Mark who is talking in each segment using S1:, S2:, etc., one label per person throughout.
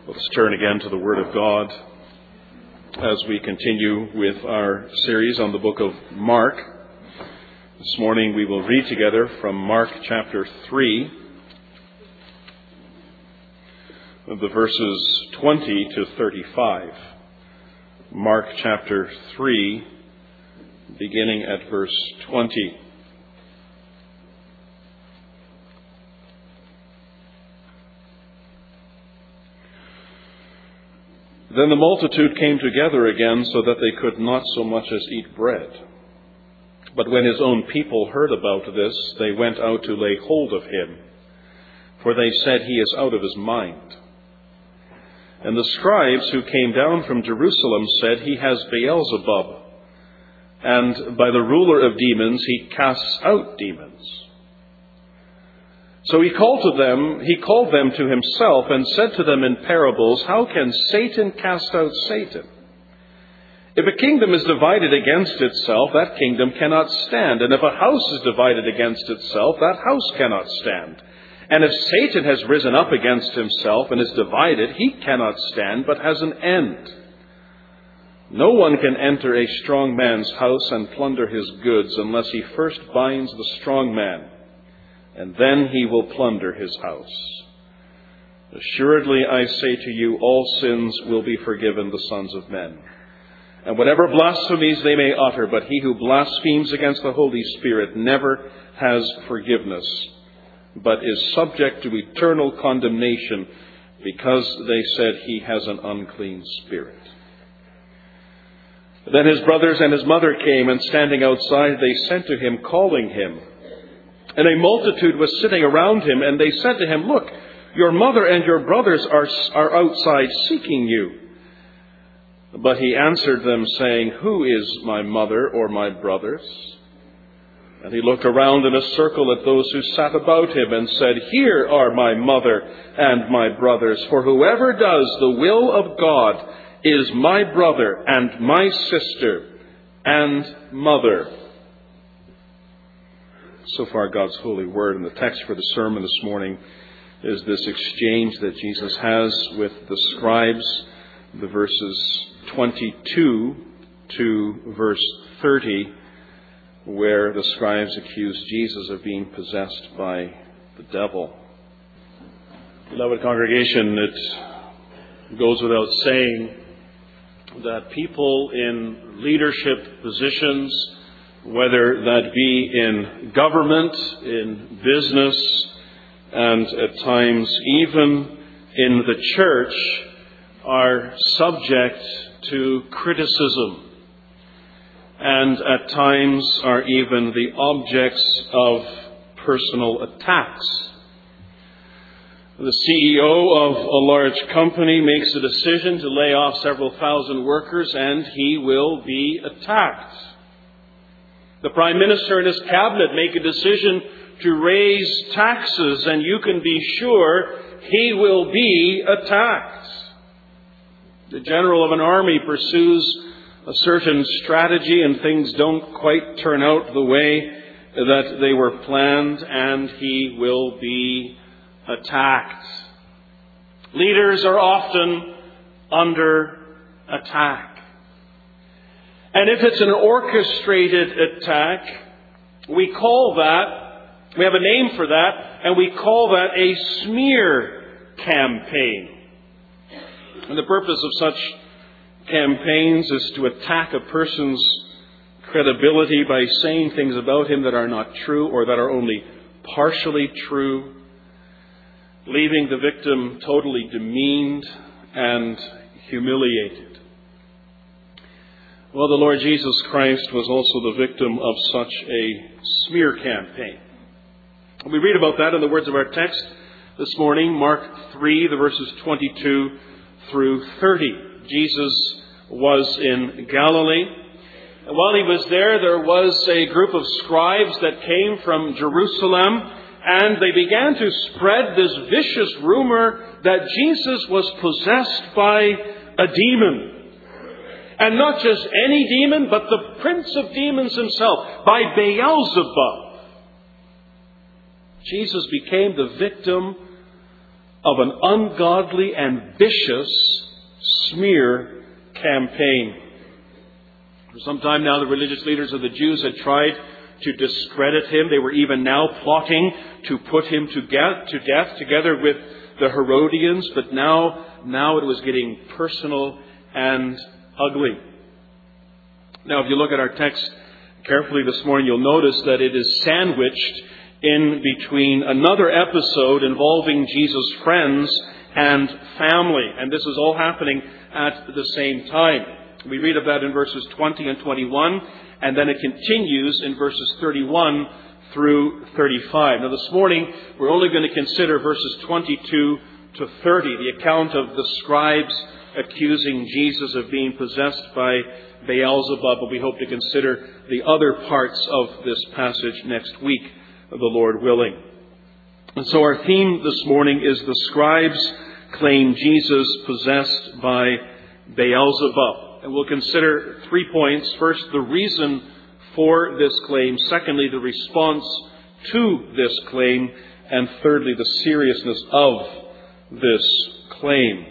S1: Let's turn again to the Word of God as we continue with our series on the book of Mark. This morning we will read together from Mark chapter 3, the verses 20 to 35. Mark chapter 3, beginning at verse 20. Then the multitude came together again so that they could not so much as eat bread. But when his own people heard about this, they went out to lay hold of him, for they said, "He is out of his mind." And the scribes who came down from Jerusalem said, "He has Beelzebub, and by the ruler of demons he casts out demons." So he called them to himself and said to them in parables, "How can Satan cast out Satan? If a kingdom is divided against itself, that kingdom cannot stand. And if a house is divided against itself, that house cannot stand. And if Satan has risen up against himself and is divided, he cannot stand, but has an end. No one can enter a strong man's house and plunder his goods unless he first binds the strong man, and then he will plunder his house. Assuredly, I say to you, all sins will be forgiven the sons of men, and whatever blasphemies they may utter, but he who blasphemes against the Holy Spirit never has forgiveness, but is subject to eternal condemnation, because they said he has an unclean spirit." Then his brothers and his mother came, and standing outside, they sent to him, calling him. And a multitude was sitting around him, and they said to him, "Look, your mother and your brothers are outside seeking you." But he answered them, saying, "Who is my mother or my brothers?" And he looked around in a circle at those who sat about him and said, "Here are my mother and my brothers, for whoever does the will of God is my brother and my sister and mother." So far, God's holy word, and the text for the sermon this morning is this exchange that Jesus has with the scribes, the verses 22 to verse 30, where the scribes accuse Jesus of being possessed by the devil. Beloved congregation, it goes without saying that people in leadership positions, whether that be in government, in business, and at times even in the church, are subject to criticism, and at times are even the objects of personal attacks. The CEO of a large company makes a decision to lay off several thousand workers, and he will be attacked. The Prime Minister and his cabinet make a decision to raise taxes, and you can be sure he will be attacked. The general of an army pursues a certain strategy, and things don't quite turn out the way that they were planned, and he will be attacked. Leaders are often under attack. And if it's an orchestrated attack, we have a name for that, and we call that a smear campaign. And the purpose of such campaigns is to attack a person's credibility by saying things about him that are not true or that are only partially true, leaving the victim totally demeaned and humiliated. Well, the Lord Jesus Christ was also the victim of such a smear campaign. We read about that in the words of our text this morning, Mark 3, the verses 22 through 30. Jesus was in Galilee. And while he was there was a group of scribes that came from Jerusalem, and they began to spread this vicious rumor that Jesus was possessed by a demon. And not just any demon, but the prince of demons himself, by Beelzebub. Jesus became the victim of an ungodly and vicious smear campaign. For some time now, the religious leaders of the Jews had tried to discredit him. They were even now plotting to put him to death together with the Herodians. But now it was getting personal and ugly. Now, if you look at our text carefully this morning, you'll notice that it is sandwiched in between another episode involving Jesus' friends and family. And this is all happening at the same time. We read of that in verses 20 and 21, and then it continues in verses 31 through 35. Now this morning, we're only going to consider verses 22 to 30, the account of the scribes accusing Jesus of being possessed by Beelzebub, but we hope to consider the other parts of this passage next week, the Lord willing. And so our theme this morning is the scribes claim Jesus possessed by Beelzebub. And we'll consider 3 points. First, the reason for this claim. Secondly, the response to this claim. And thirdly, the seriousness of this claim.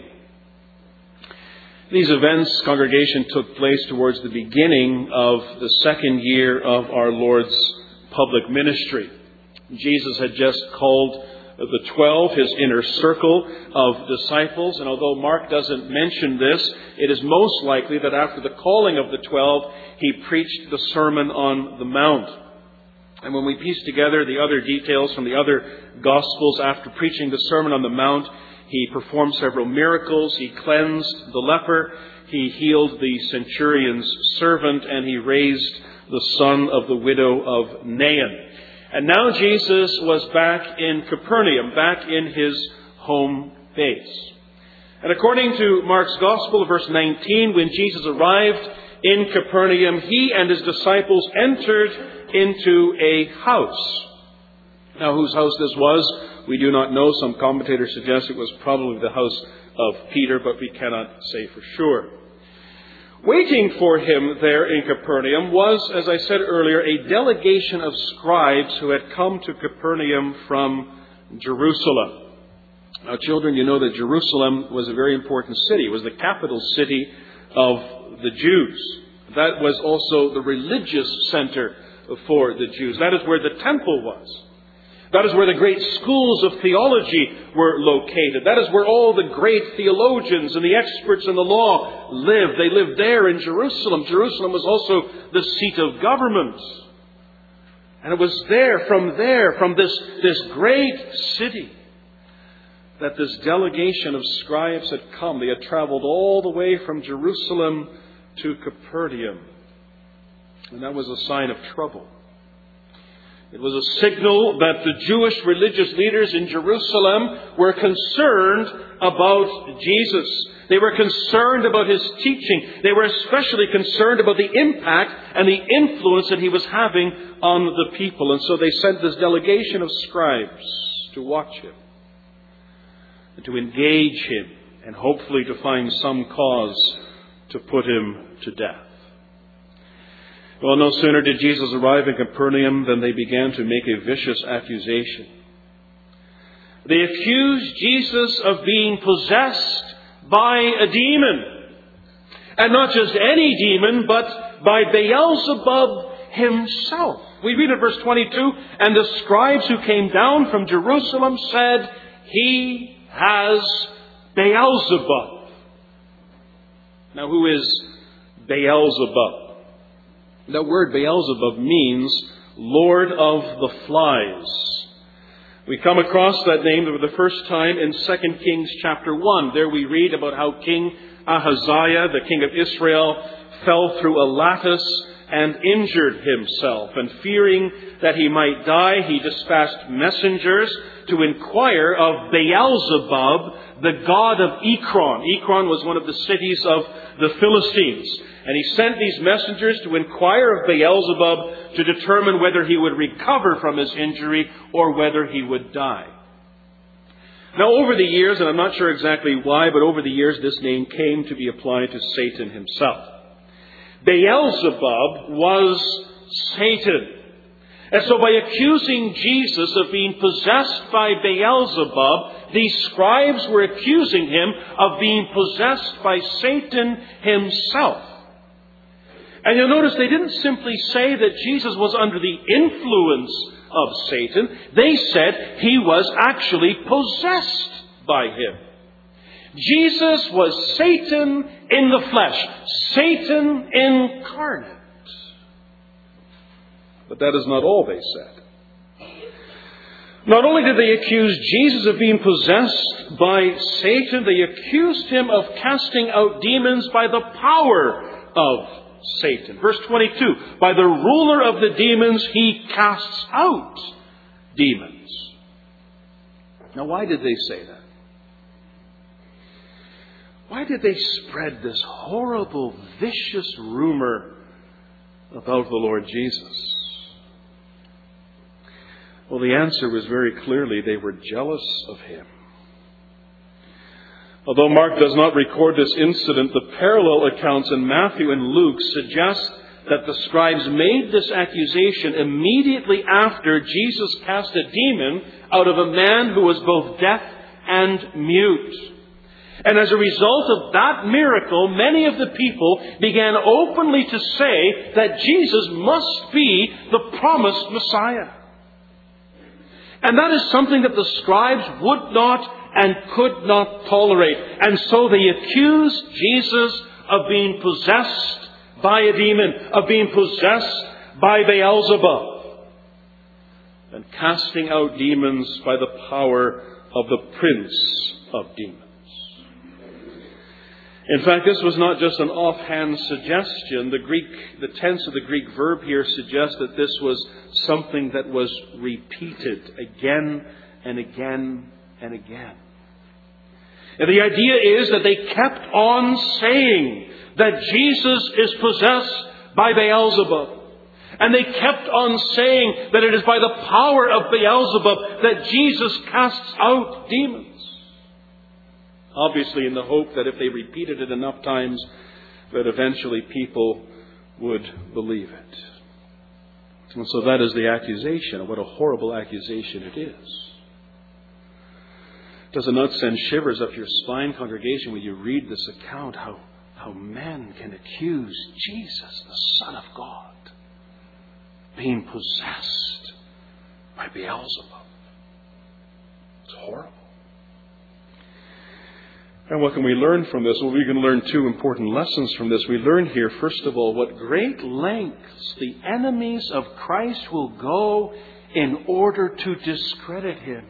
S1: These events, congregation, took place towards the beginning of the second year of our Lord's public ministry. Jesus had just called the 12, his inner circle of disciples. And although Mark doesn't mention this, it is most likely that after the calling of the 12, he preached the Sermon on the Mount. And when we piece together the other details from the other Gospels, after preaching the Sermon on the Mount, he performed several miracles. He cleansed the leper. He healed the centurion's servant. And he raised the son of the widow of Nain. And now Jesus was back in Capernaum, back in his home base. And according to Mark's Gospel, verse 19, when Jesus arrived in Capernaum, he and his disciples entered into a house. Now, whose house this was, we do not know. Some commentators suggest it was probably the house of Peter, but we cannot say for sure. Waiting for him there in Capernaum was, as I said earlier, a delegation of scribes who had come to Capernaum from Jerusalem. Now, children, you know that Jerusalem was a very important city. It was the capital city of the Jews. That was also the religious center for the Jews. That is where the temple was. That is where the great schools of theology were located. That is where all the great theologians and the experts in the law lived. They lived there in Jerusalem. Jerusalem was also the seat of government. And it was from this great city, that this delegation of scribes had come. They had traveled all the way from Jerusalem to Capernaum. And that was a sign of trouble. It was a signal that the Jewish religious leaders in Jerusalem were concerned about Jesus. They were concerned about his teaching. They were especially concerned about the impact and the influence that he was having on the people. And so they sent this delegation of scribes to watch him, and to engage him, and hopefully to find some cause to put him to death. Well, no sooner did Jesus arrive in Capernaum than they began to make a vicious accusation. They accused Jesus of being possessed by a demon. And not just any demon, but by Beelzebub himself. We read in verse 22, and the scribes who came down from Jerusalem said, "He has Beelzebub." Now, who is Beelzebub? The word Beelzebub means Lord of the Flies. We come across that name for the first time in 2 Kings chapter 1. There we read about how King Ahaziah, the king of Israel, fell through a lattice and injured himself. And fearing that he might die, he dispatched messengers to inquire of Beelzebub, the god of Ekron. Ekron was one of the cities of the Philistines. And he sent these messengers to inquire of Beelzebub to determine whether he would recover from his injury or whether he would die. Now, over the years, and I'm not sure exactly why, but over the years this name came to be applied to Satan himself. Beelzebub was Satan. And so by accusing Jesus of being possessed by Beelzebub, These scribes were accusing him of being possessed by Satan himself. And you'll notice they didn't simply say that Jesus was under the influence of Satan. They said he was actually possessed by him. Jesus was Satan in the flesh, Satan incarnate. But that is not all they said. Not only did they accuse Jesus of being possessed by Satan, they accused him of casting out demons by the power of Satan. Verse 22, by the ruler of the demons, he casts out demons. Now, why did they say that? Why did they spread this horrible, vicious rumor about the Lord Jesus? Well, the answer was very clearly they were jealous of him. Although Mark does not record this incident, the parallel accounts in Matthew and Luke suggest that the scribes made this accusation immediately after Jesus cast a demon out of a man who was both deaf and mute. And as a result of that miracle, many of the people began openly to say that Jesus must be the promised Messiah. And that is something that the scribes would not and could not tolerate. And so they accused Jesus of being possessed by a demon, of being possessed by Beelzebub, and casting out demons by the power of the prince of demons. In fact, this was not just an offhand suggestion. The tense of the Greek verb here suggests that this was something that was repeated again and again and again. And the idea is that they kept on saying that Jesus is possessed by Beelzebub. And they kept on saying that it is by the power of Beelzebub that Jesus casts out demons. Obviously in the hope that if they repeated it enough times, that eventually people would believe it. And so that is the accusation. And what a horrible accusation it is. Does it not send shivers up your spine, congregation, when you read this account, how men can accuse Jesus, the Son of God, being possessed by Beelzebub? It's horrible. And what can we learn from this? Well, we can learn two important lessons from this. We learn here, first of all, what great lengths the enemies of Christ will go in order to discredit him.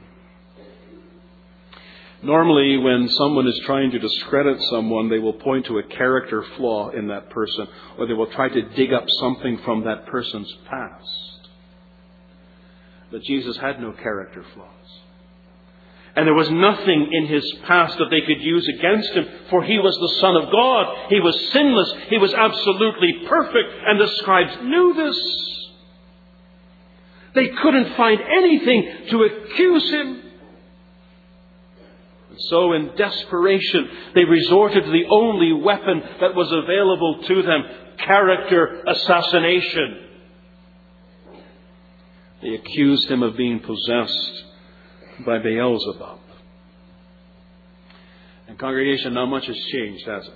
S1: Normally, when someone is trying to discredit someone, they will point to a character flaw in that person, or they will try to dig up something from that person's past. But Jesus had no character flaws. And there was nothing in his past that they could use against him, for he was the Son of God. He was sinless. He was absolutely perfect. And the scribes knew this. They couldn't find anything to accuse him. And so in desperation, they resorted to the only weapon that was available to them, character assassination. They accused him of being possessed by Beelzebub. And congregation, not much has changed, has it?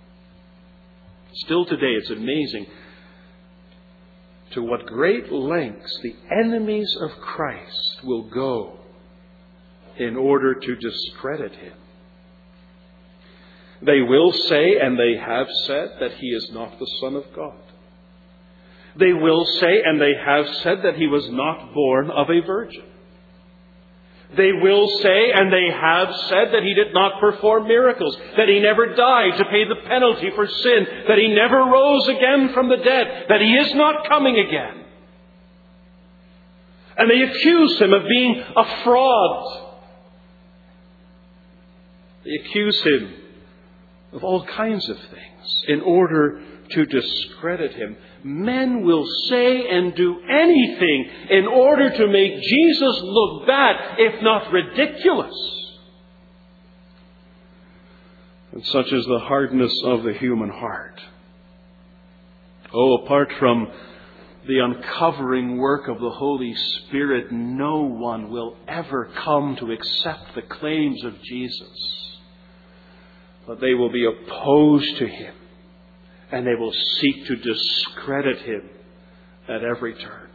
S1: Still today, it's amazing to what great lengths the enemies of Christ will go in order to discredit him. They will say, and they have said, that he is not the Son of God. They will say, and they have said, that he was not born of a virgin. They will say, and they have said, that he did not perform miracles, that he never died to pay the penalty for sin, that he never rose again from the dead, that he is not coming again. And they accuse him of being a fraud. They accuse him of all kinds of things in order to discredit him. Men will say and do anything in order to make Jesus look bad, if not ridiculous. And such is the hardness of the human heart. Oh, apart from the uncovering work of the Holy Spirit, no one will ever come to accept the claims of Jesus. But they will be opposed to Him, and they will seek to discredit Him at every turn.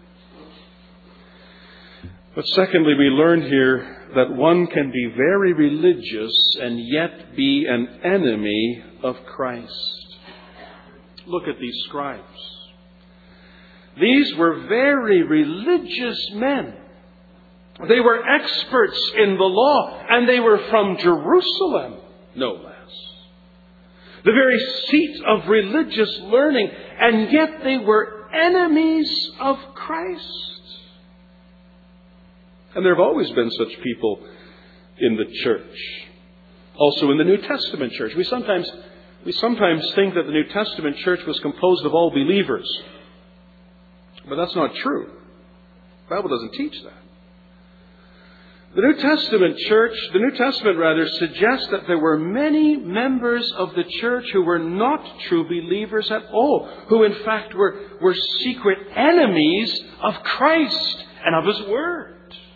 S1: But secondly, we learn here that one can be very religious and yet be an enemy of Christ. Look at these scribes. These were very religious men. They were experts in the law, and they were from Jerusalem, no less. The very seat of religious learning, and yet they were enemies of Christ. And there have always been such people in the church. Also in the New Testament church. We sometimes think that the New Testament church was composed of all believers. But that's not true. The Bible doesn't teach that. The New Testament suggests that there were many members of the church who were not true believers at all, who in fact were secret enemies of Christ and of His Word.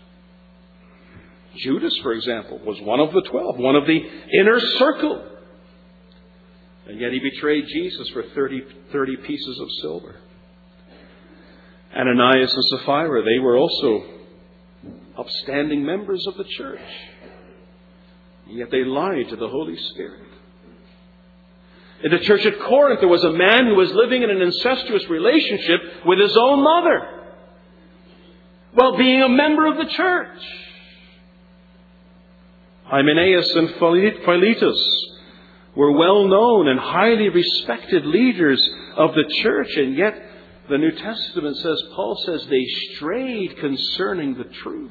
S1: Judas, for example, was one of the 12, one of the inner circle. And yet he betrayed Jesus for 30 pieces of silver. Ananias and Sapphira, they were also upstanding members of the church. Yet they lied to the Holy Spirit. In the church at Corinth, there was a man who was living in an incestuous relationship with his own mother, while being a member of the church. Hymenaeus and Philetus were well-known and highly respected leaders of the church, and yet the New Testament says, Paul says, they strayed concerning the truth.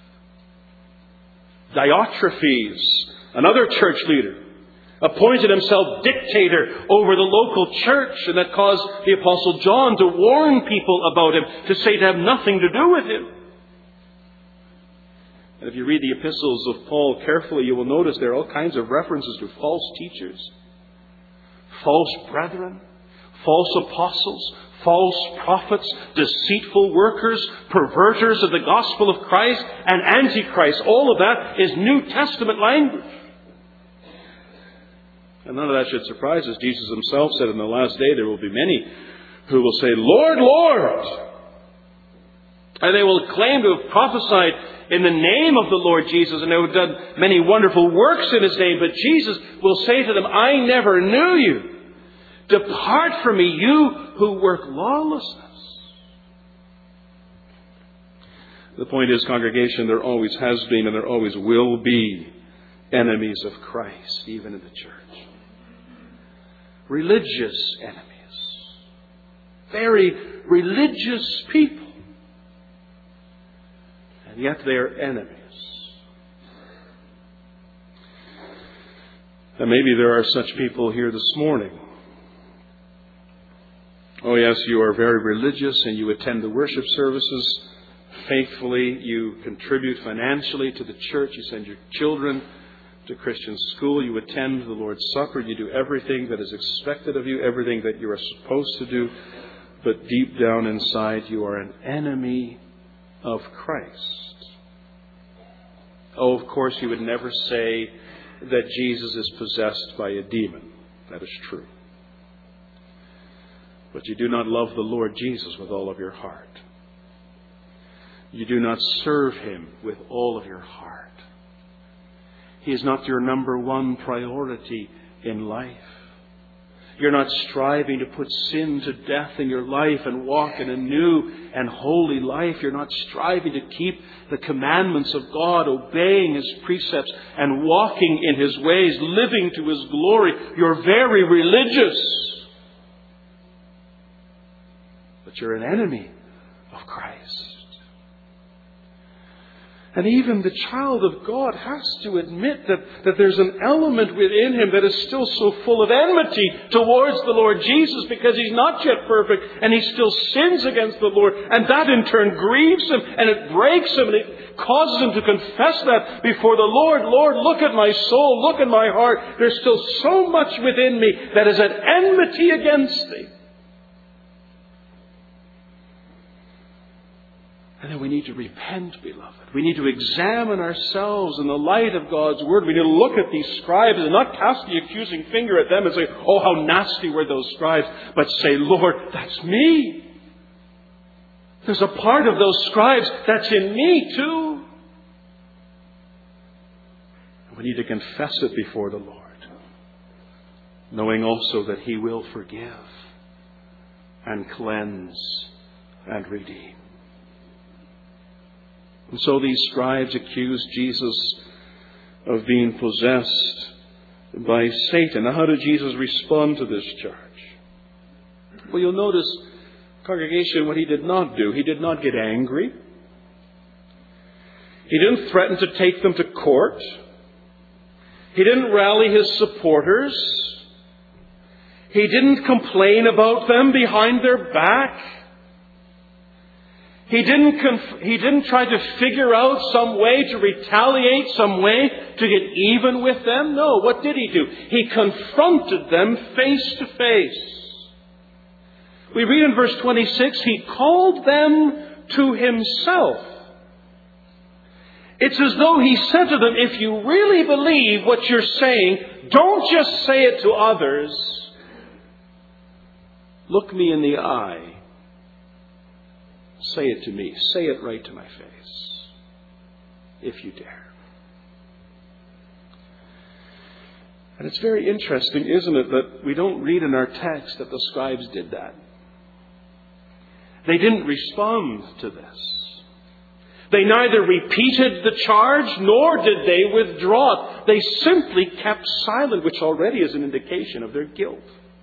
S1: Diotrephes, another church leader, appointed himself dictator over the local church, and that caused the Apostle John to warn people about him, to say to have nothing to do with him. And if you read the epistles of Paul carefully, you will notice there are all kinds of references to false teachers, false brethren, false apostles, false prophets, deceitful workers, perverters of the gospel of Christ, and antichrist. All of that is New Testament language. And none of that should surprise us. Jesus Himself said in the last day there will be many who will say, Lord, Lord. And they will claim to have prophesied in the name of the Lord Jesus, and they have done many wonderful works in His name. But Jesus will say to them, I never knew you. Depart from me, you who work lawlessness. The point is, congregation, there always has been and there always will be enemies of Christ, even in the church. Religious enemies. Very religious people. And yet they are enemies. And maybe there are such people here this morning. Oh yes, you are very religious and you attend the worship services faithfully. You contribute financially to the church. You send your children to Christian school. You attend the Lord's Supper. You do everything that is expected of you, everything that you are supposed to do. But deep down inside, you are an enemy of Christ. Oh, of course, you would never say that Jesus is possessed by a demon. That is true. But you do not love the Lord Jesus with all of your heart. You do not serve Him with all of your heart. He is not your number one priority in life. You're not striving to put sin to death in your life and walk in a new and holy life. You're not striving to keep the commandments of God, obeying His precepts and walking in His ways, living to His glory. You're very religious. But you're an enemy of Christ. And even the child of God has to admit that there's an element within him that is still so full of enmity towards the Lord Jesus, because he's not yet perfect and he still sins against the Lord. And that in turn grieves him and it breaks him and it causes him to confess that before the Lord. Lord, look at my soul, look at my heart. There's still so much within me that is at enmity against Thee. And then we need to repent, beloved. We need to examine ourselves in the light of God's Word. We need to look at these scribes and not cast the accusing finger at them and say, oh, how nasty were those scribes. But say, Lord, that's me. There's a part of those scribes that's in me too. We need to confess it before the Lord, knowing also that He will forgive and cleanse and redeem. And so these scribes accused Jesus of being possessed by Satan. Now, how did Jesus respond to this charge? Well, you'll notice, congregation, what He did not do. He did not get angry. He didn't threaten to take them to court. He didn't rally His supporters. He didn't complain about them behind their back. He didn't try to figure out some way to retaliate, some way to get even with them. No, what did He do? He confronted them face to face. We read in verse 26, He called them to Himself. It's as though He said to them, if you really believe what you're saying, don't just say it to others. Look me in the eye. Say it to me. Say it right to my face, if you dare. And it's very interesting, isn't it, that we don't read in our text that the scribes did that. They didn't respond to this. They neither repeated the charge, nor did they withdraw it. They simply kept silent, which already is an indication of their guilt.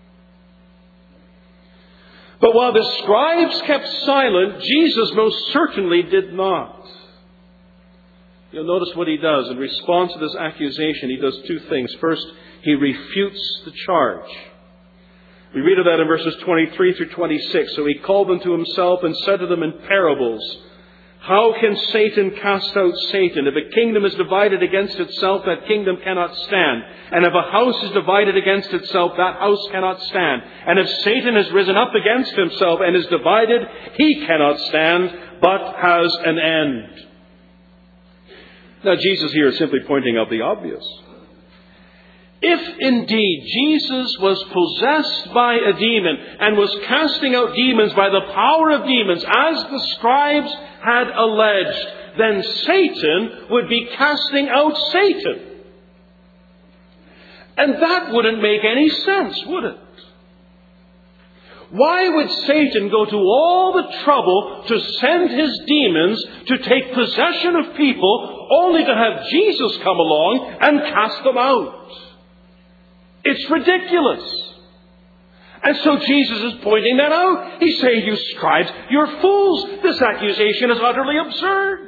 S1: But while the scribes kept silent, Jesus most certainly did not. You'll notice what He does. In response to this accusation, He does two things. First, He refutes the charge. We read of that in verses 23 through 26. So He called them to Himself and said to them in parables, how can Satan cast out Satan? If a kingdom is divided against itself, that kingdom cannot stand. And if a house is divided against itself, that house cannot stand. And if Satan has risen up against himself and is divided, he cannot stand, but has an end. Now, Jesus here is simply pointing out the obvious. If indeed Jesus was possessed by a demon and was casting out demons by the power of demons, as the scribes had alleged, then Satan would be casting out Satan. And that wouldn't make any sense, would it? Why would Satan go to all the trouble to send his demons to take possession of people only to have Jesus come along and cast them out? It's ridiculous. And so Jesus is pointing that out. He's saying, you scribes, you're fools. This accusation is utterly absurd.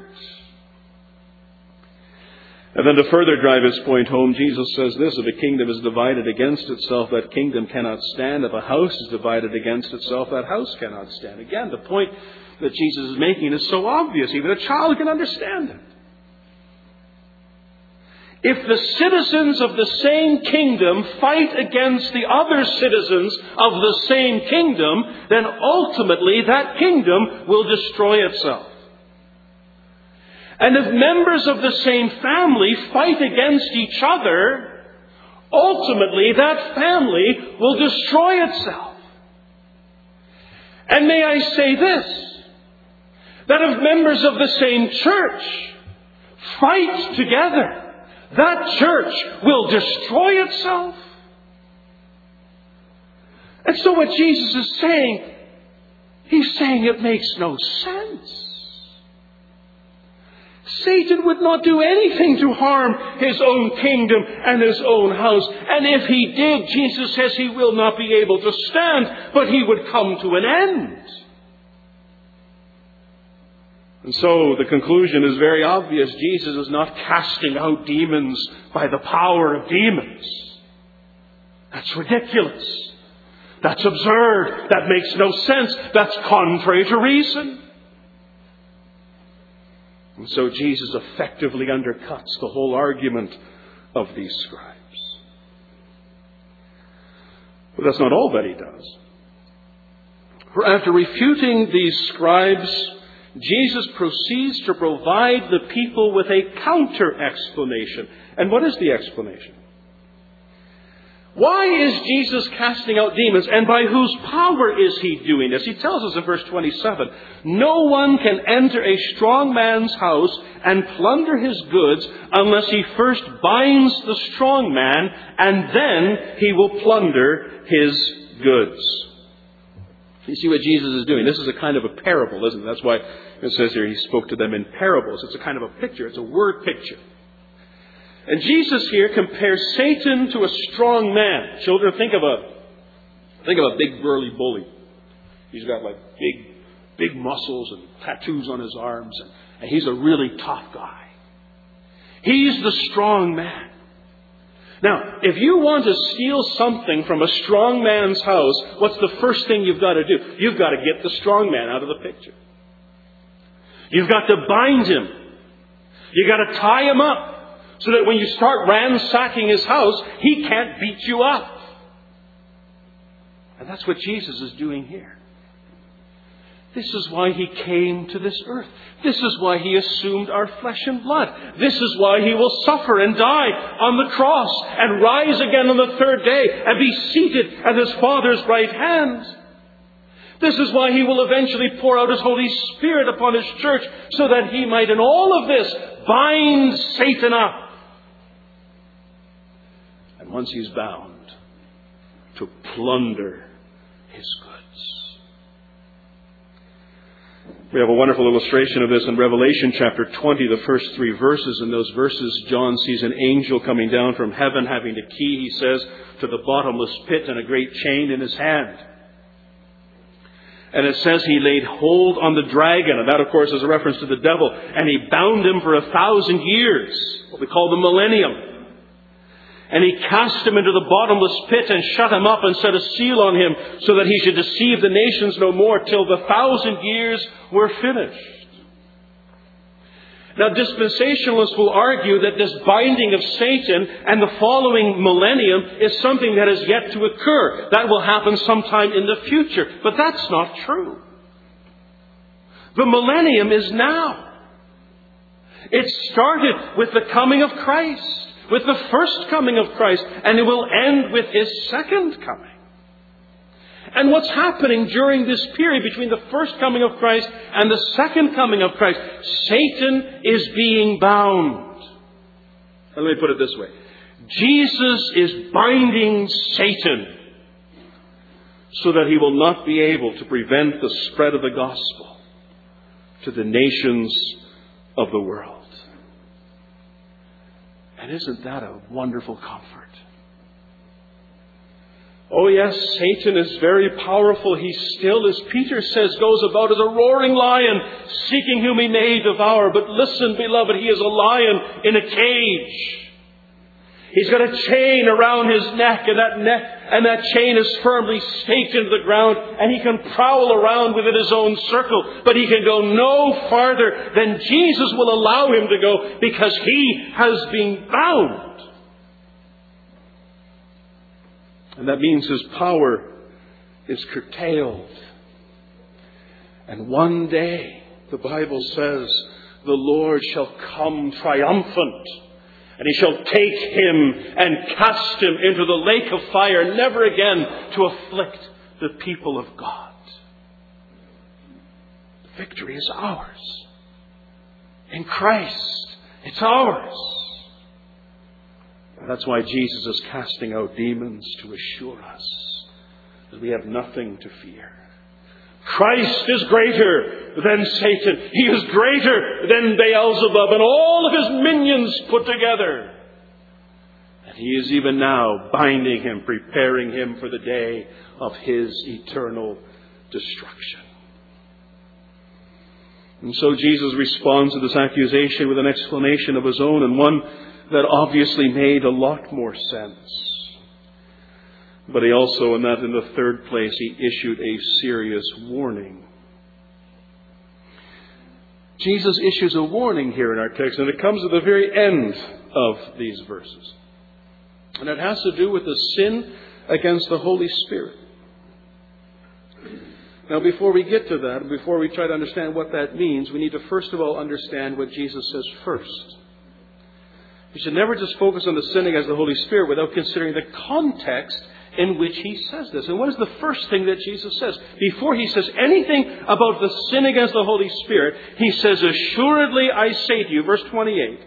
S1: And then to further drive his point home, Jesus says this, if a kingdom is divided against itself, that kingdom cannot stand. If a house is divided against itself, that house cannot stand. Again, the point that Jesus is making is so obvious, even a child can understand it. If the citizens of the same kingdom fight against the other citizens of the same kingdom, then ultimately that kingdom will destroy itself. And if members of the same family fight against each other, ultimately that family will destroy itself. And may I say this, that if members of the same church fight together, that church will destroy itself. And so what Jesus is saying, He's saying it makes no sense. Satan would not do anything to harm his own kingdom and his own house. And if he did, Jesus says he will not be able to stand, but he would come to an end. And so the conclusion is very obvious. Jesus is not casting out demons by the power of demons. That's ridiculous. That's absurd. That makes no sense. That's contrary to reason. And so Jesus effectively undercuts the whole argument of these scribes. But that's not all that he does. For after refuting these scribes, Jesus proceeds to provide the people with a counter-explanation. And what is the explanation? Why is Jesus casting out demons, and by whose power is he doing this? He tells us in verse 27, no one can enter a strong man's house and plunder his goods unless he first binds the strong man, and then he will plunder his goods. You see what Jesus is doing? This is a kind of a parable, isn't it? That's why it says here he spoke to them in parables. It's a kind of a picture. It's a word picture. And Jesus here compares Satan to a strong man. Children, think of a big burly bully. He's got like big muscles and tattoos on his arms, and he's a really tough guy. He's the strong man. Now, if you want to steal something from a strong man's house, what's the first thing you've got to do? You've got to get the strong man out of the picture. You've got to bind him. You've got to tie him up so that when you start ransacking his house, he can't beat you up. And that's what Jesus is doing here. This is why he came to this earth. This is why he assumed our flesh and blood. This is why he will suffer and die on the cross and rise again on the third day and be seated at his Father's right hand. This is why he will eventually pour out his Holy Spirit upon his church so that he might in all of this bind Satan up. And once he's bound, to plunder his goods. We have a wonderful illustration of this in Revelation chapter 20, the first 3 verses. In those verses, John sees an angel coming down from heaven having the key, he says, to the bottomless pit and a great chain in his hand. And it says he laid hold on the dragon, and that of course is a reference to the devil, and he bound him for 1,000 years, what we call the millennium. And he cast him into the bottomless pit and shut him up and set a seal on him so that he should deceive the nations no more till the 1,000 years were finished. Now, dispensationalists will argue that this binding of Satan and the following millennium is something that is yet to occur. That will happen sometime in the future. But that's not true. The millennium is now. It started with the coming of Christ. With the first coming of Christ, and it will end with his second coming. And what's happening during this period between the first coming of Christ and the second coming of Christ? Satan is being bound. Let me put it this way. Jesus is binding Satan so that he will not be able to prevent the spread of the gospel to the nations of the world. And isn't that a wonderful comfort? Oh yes, Satan is very powerful. He still, as Peter says, goes about as a roaring lion, seeking whom he may devour. But listen, beloved, he is a lion in a cage. He's got a chain around his neck, and that chain is firmly staked into the ground, and he can prowl around within his own circle, but he can go no farther than Jesus will allow him to go, because he has been bound. And that means his power is curtailed. And one day, the Bible says, the Lord shall come triumphant. And he shall take him and cast him into the lake of fire, never again to afflict the people of God. The victory is ours. In Christ, it's ours. And that's why Jesus is casting out demons, to assure us that we have nothing to fear. Christ is greater than Satan. He is greater than Beelzebub and all of his minions put together. And he is even now binding him, preparing him for the day of his eternal destruction. And so Jesus responds to this accusation with an explanation of his own, and one that obviously made a lot more sense. But he also, in the third place, he issued a serious warning. Jesus issues a warning here in our text, and it comes at the very end of these verses. And it has to do with the sin against the Holy Spirit. Now, before we get to that, before we try to understand what that means, we need to first of all understand what Jesus says first. We should never just focus on the sin against the Holy Spirit without considering the context in which He says this. And what is the first thing that Jesus says? Before He says anything about the sin against the Holy Spirit, He says, "Assuredly I say to you," verse 28,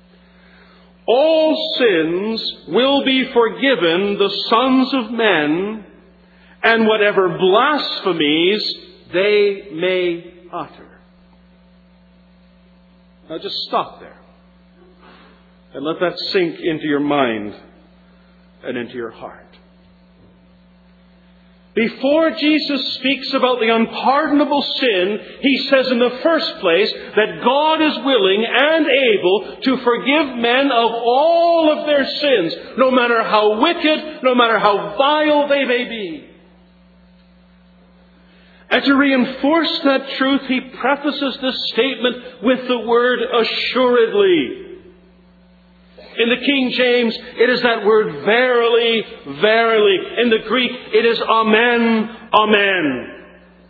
S1: "all sins will be forgiven the sons of men, and whatever blasphemies they may utter." Now just stop there. And let that sink into your mind and into your heart. Before Jesus speaks about the unpardonable sin, He says in the first place that God is willing and able to forgive men of all of their sins, no matter how wicked, no matter how vile they may be. And to reinforce that truth, He prefaces this statement with the word "assuredly." In the King James, it is that word "verily, verily." In the Greek, it is "amen, amen."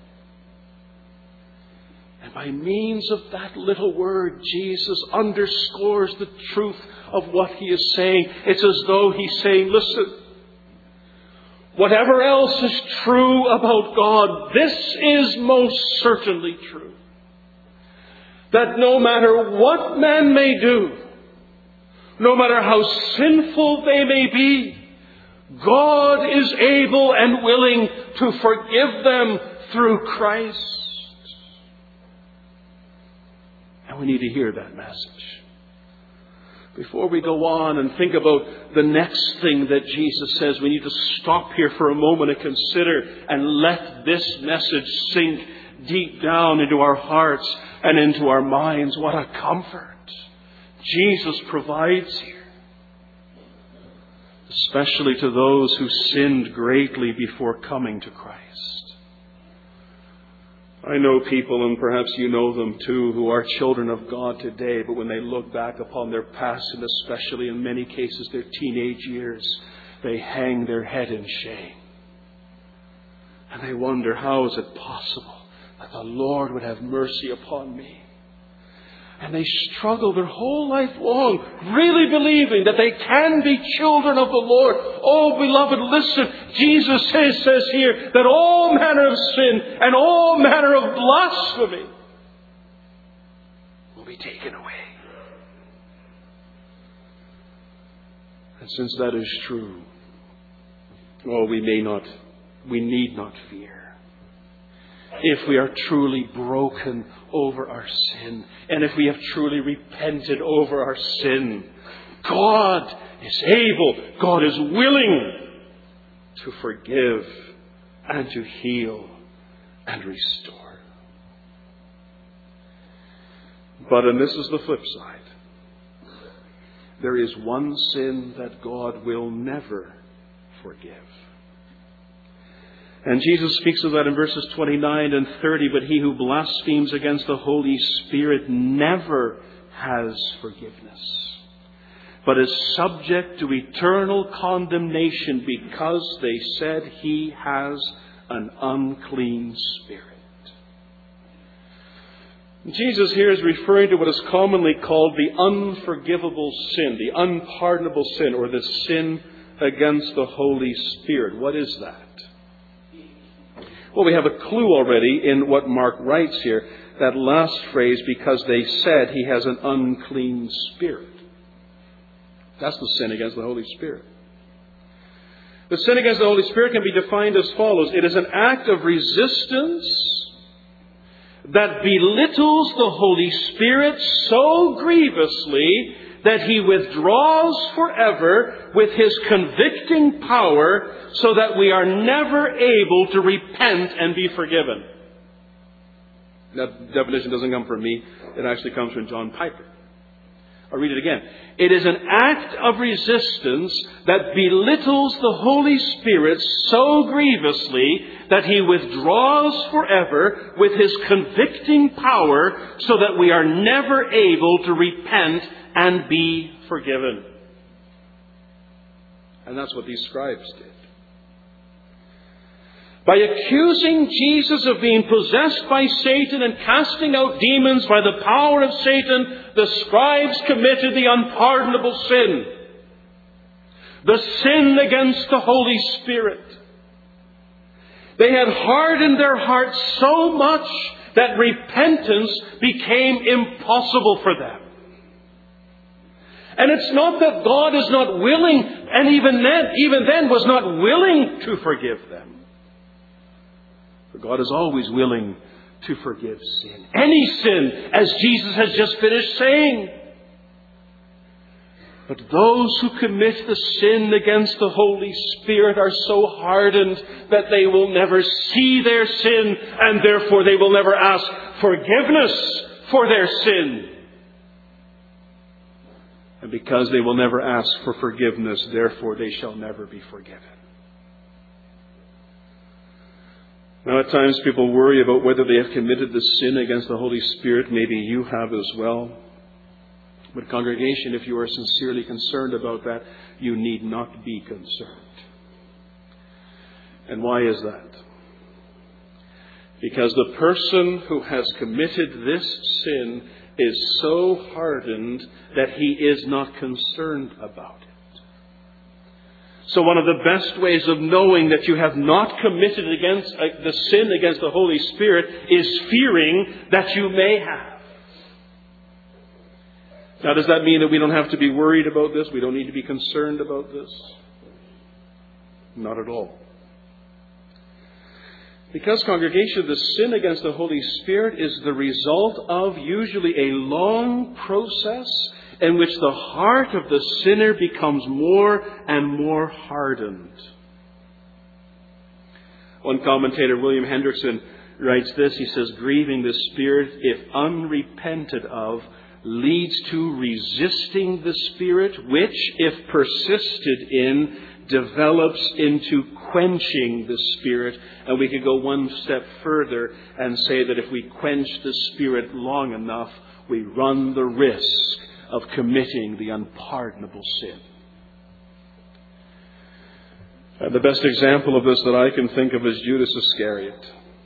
S1: And by means of that little word, Jesus underscores the truth of what He is saying. It's as though He's saying, listen, whatever else is true about God, this is most certainly true. That no matter what man may do, no matter how sinful they may be, God is able and willing to forgive them through Christ. And we need to hear that message. Before we go on and think about the next thing that Jesus says, we need to stop here for a moment and consider and let this message sink deep down into our hearts and into our minds. What a comfort Jesus provides here, especially to those who sinned greatly before coming to Christ. I know people, and perhaps you know them too, who are children of God today, but when they look back upon their past, and especially in many cases their teenage years, they hang their head in shame. And they wonder, how is it possible that the Lord would have mercy upon me? And they struggle their whole life long, really believing that they can be children of the Lord. Oh, beloved, listen. Jesus says here that all manner of sin and all manner of blasphemy will be taken away. And since that is true, we need not fear. If we are truly broken over our sin, and if we have truly repented over our sin, God is able, God is willing to forgive and to heal and restore. But, and this is the flip side, there is one sin that God will never forgive. And Jesus speaks of that in verses 29 and 30. "But he who blasphemes against the Holy Spirit never has forgiveness, but is subject to eternal condemnation because they said he has an unclean spirit." Jesus here is referring to what is commonly called the unforgivable sin, the unpardonable sin, or the sin against the Holy Spirit. What is that? Well, we have a clue already in what Mark writes here. That last phrase, "because they said he has an unclean spirit." That's the sin against the Holy Spirit. The sin against the Holy Spirit can be defined as follows. It is an act of resistance that belittles the Holy Spirit so grievously that He withdraws forever with His convicting power so that we are never able to repent and be forgiven. That definition doesn't come from me. It actually comes from John Piper. I'll read it again. It is an act of resistance that belittles the Holy Spirit so grievously that He withdraws forever with His convicting power so that we are never able to repent and be forgiven. And that's what these scribes did. By accusing Jesus of being possessed by Satan and casting out demons by the power of Satan, the scribes committed the unpardonable sin. The sin against the Holy Spirit. They had hardened their hearts so much that repentance became impossible for them. And it's not that God is not willing, and even then was not willing to forgive them. For God is always willing to forgive sin. Any sin, as Jesus has just finished saying. But those who commit the sin against the Holy Spirit are so hardened that they will never see their sin, and therefore they will never ask forgiveness for their sin. And because they will never ask for forgiveness, therefore they shall never be forgiven. Now, at times people worry about whether they have committed the sin against the Holy Spirit. Maybe you have as well. But congregation, if you are sincerely concerned about that, you need not be concerned. And why is that? Because the person who has committed this sin is so hardened that he is not concerned about it. So one of the best ways of knowing that you have not committed the sin against the Holy Spirit is fearing that you may have. Now, does that mean that we don't have to be worried about this? We don't need to be concerned about this? Not at all. Because, congregation, the sin against the Holy Spirit is the result of usually a long process in which the heart of the sinner becomes more and more hardened. One commentator, William Hendrickson, writes this. He says, grieving the Spirit, if unrepented of, leads to resisting the Spirit, which, if persisted in, develops into quenching the Spirit. And we could go one step further and say that if we quench the Spirit long enough, we run the risk of committing the unpardonable sin. And the best example of this that I can think of is Judas Iscariot.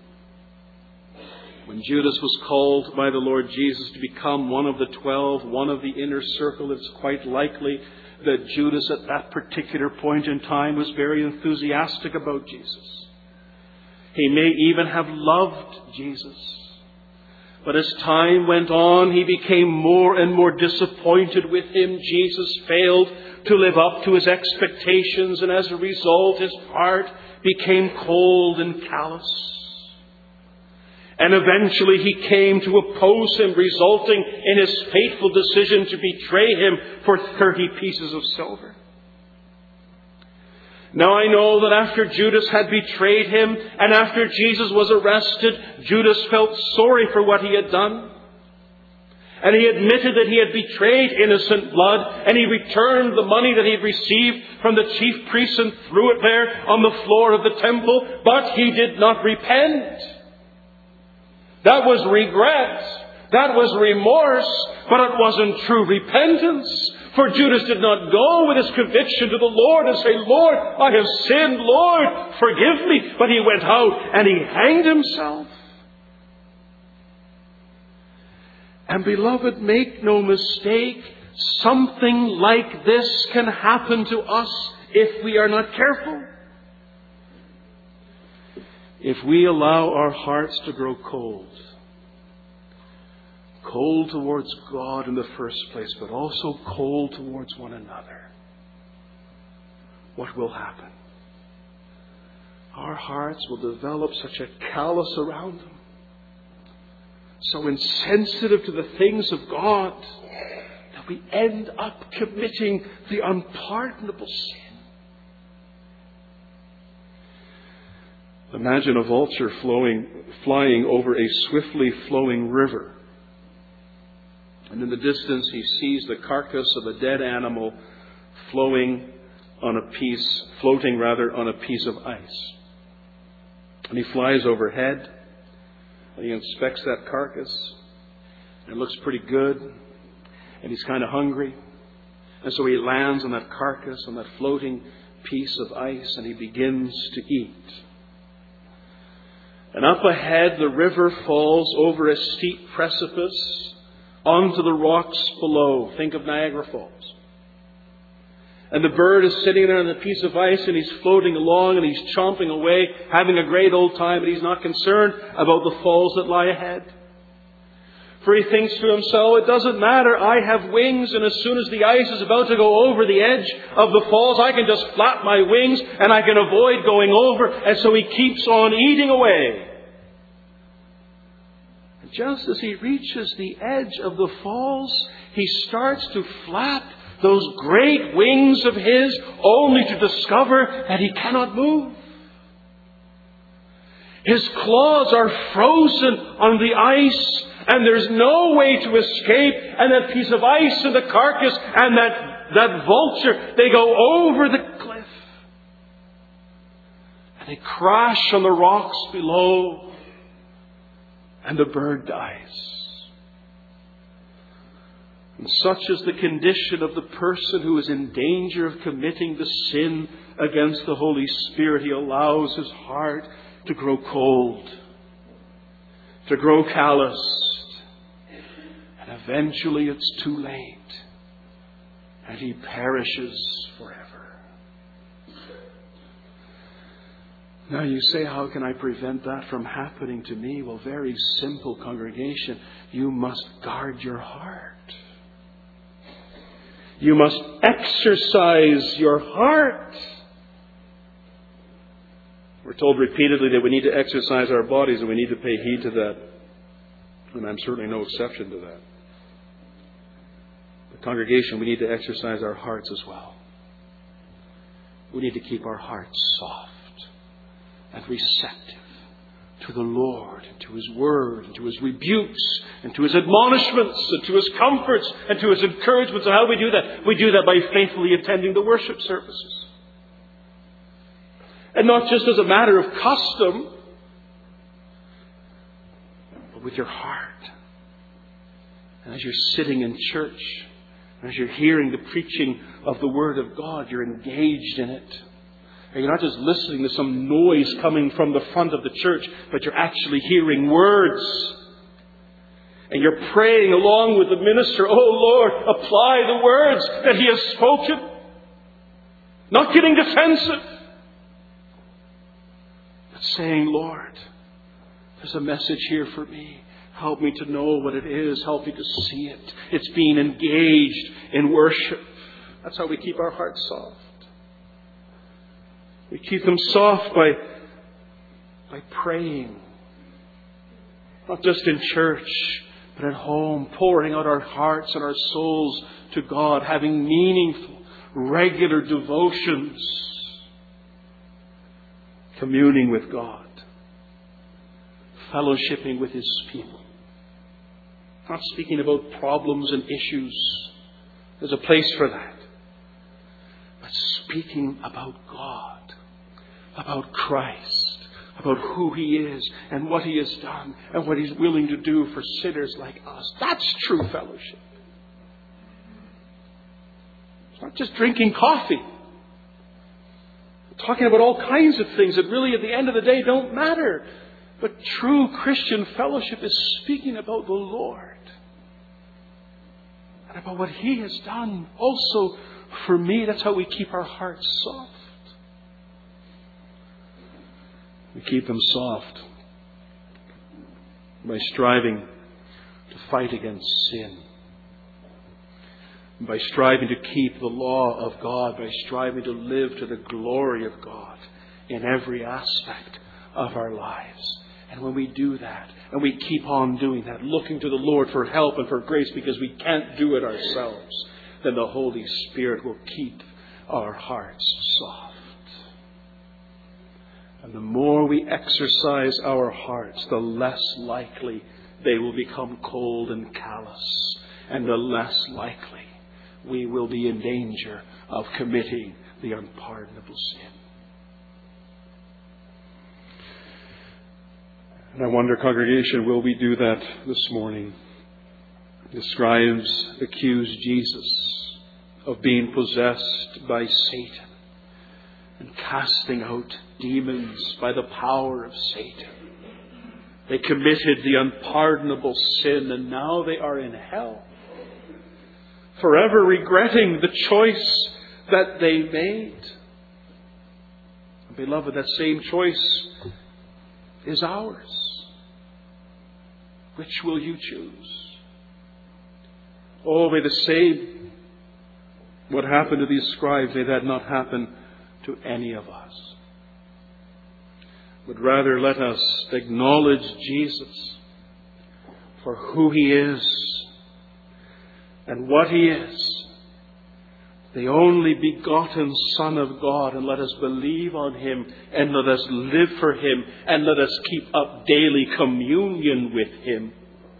S1: When Judas was called by the Lord Jesus to become one of the 12, one of the inner circle, it's quite likely that Judas at that particular point in time was very enthusiastic about Jesus. He may even have loved Jesus. But as time went on, he became more and more disappointed with him. Jesus failed to live up to his expectations, and as a result, his heart became cold and callous. And eventually he came to oppose him, resulting in his fateful decision to betray him for 30 pieces of silver. Now I know that after Judas had betrayed him and after Jesus was arrested, Judas felt sorry for what he had done. And he admitted that he had betrayed innocent blood, and he returned the money that he had received from the chief priests and threw it there on the floor of the temple. But he did not repent. That was regret. That was remorse. But it wasn't true repentance. For Judas did not go with his conviction to the Lord and say, Lord, I have sinned. Lord, forgive me. But he went out and he hanged himself. And beloved, make no mistake, something like this can happen to us if we are not careful. If we allow our hearts to grow cold. Cold towards God in the first place, but also cold towards one another. What will happen? Our hearts will develop such a callous around them. So insensitive to the things of God that we end up committing the unpardonable sin. Imagine a vulture flying over a swiftly flowing river. And in the distance he sees the carcass of a dead animal floating on a piece of ice. And he flies overhead. And he inspects that carcass. And it looks pretty good. And he's kind of hungry. And so he lands on that carcass, on that floating piece of ice, and he begins to eat. And up ahead, the river falls over a steep precipice onto the rocks below. Think of Niagara Falls. And the bird is sitting there on a piece of ice, and he's floating along, and he's chomping away, having a great old time, but he's not concerned about the falls that lie ahead. For he thinks to himself, it doesn't matter, I have wings, and as soon as the ice is about to go over the edge of the falls, I can just flap my wings, and I can avoid going over. And so he keeps on eating away. And just as he reaches the edge of the falls, he starts to flap those great wings of his, only to discover that he cannot move. His claws are frozen on the ice, and there's no way to escape. And that piece of ice and the carcass and that vulture, they go over the cliff. And they crash on the rocks below. And the bird dies. And such is the condition of the person who is in danger of committing the sin against the Holy Spirit. He allows his heart to grow cold, to grow calloused, and eventually it's too late, and he perishes forever. Now you say, how can I prevent that from happening to me? Well, very simple, congregation. You must guard your heart. You must exercise your heart. We're told repeatedly that we need to exercise our bodies, and we need to pay heed to that. And I'm certainly no exception to that. The congregation, we need to exercise our hearts as well. We need to keep our hearts soft and receptive to the Lord, and to His Word, and to His rebukes, and to His admonishments, and to His comforts, and to His encouragements. And how do we do that? We do that by faithfully attending the worship services. And not just as a matter of custom, but with your heart. And as you're sitting in church, and as you're hearing the preaching of the Word of God, you're engaged in it. And you're not just listening to some noise coming from the front of the church, but you're actually hearing words. And you're praying along with the minister, oh Lord, apply the words that He has spoken. Not getting defensive, saying, Lord, there's a message here for me. Help me to know what it is. Help me to see it. It's being engaged in worship. That's how we keep our hearts soft. We keep them soft by praying. Not just in church, but at home, pouring out our hearts and our souls to God, having meaningful, regular devotions. Communing with God. Fellowshipping with His people. Not speaking about problems and issues. There's a place for that. But speaking about God. About Christ. About who He is and what He has done and what He's willing to do for sinners like us. That's true fellowship. It's not just drinking coffee. Talking about all kinds of things that really at the end of the day don't matter. But true Christian fellowship is speaking about the Lord. And about what He has done also for me. That's how we keep our hearts soft. We keep them soft by striving to fight against sin. By striving to keep the law of God, by striving to live to the glory of God in every aspect of our lives. And when we do that, and we keep on doing that, looking to the Lord for help and for grace because we can't do it ourselves, then the Holy Spirit will keep our hearts soft. And the more we exercise our hearts, the less likely they will become cold and callous, and the less likely we will be in danger of committing the unpardonable sin. And I wonder, congregation, will we do that this morning? The scribes accused Jesus of being possessed by Satan and casting out demons by the power of Satan. They committed the unpardonable sin, and now they are in hell, forever regretting the choice that they made. Beloved, that same choice is ours. Which will you choose? Oh, may the same what happened to these scribes, may that not happen to any of us. But rather let us acknowledge Jesus for who He is and what He is, the only begotten Son of God, and let us believe on Him, and let us live for Him, and let us keep up daily communion with Him.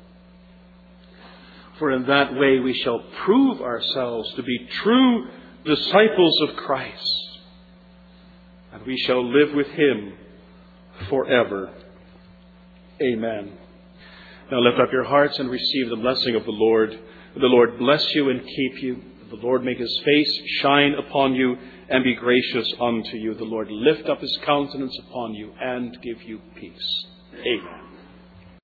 S1: For in that way we shall prove ourselves to be true disciples of Christ, and we shall live with Him forever. Amen. Now lift up your hearts and receive the blessing of the Lord. The Lord bless you and keep you. The Lord make His face shine upon you and be gracious unto you. The Lord lift up His countenance upon you and give you peace. Amen.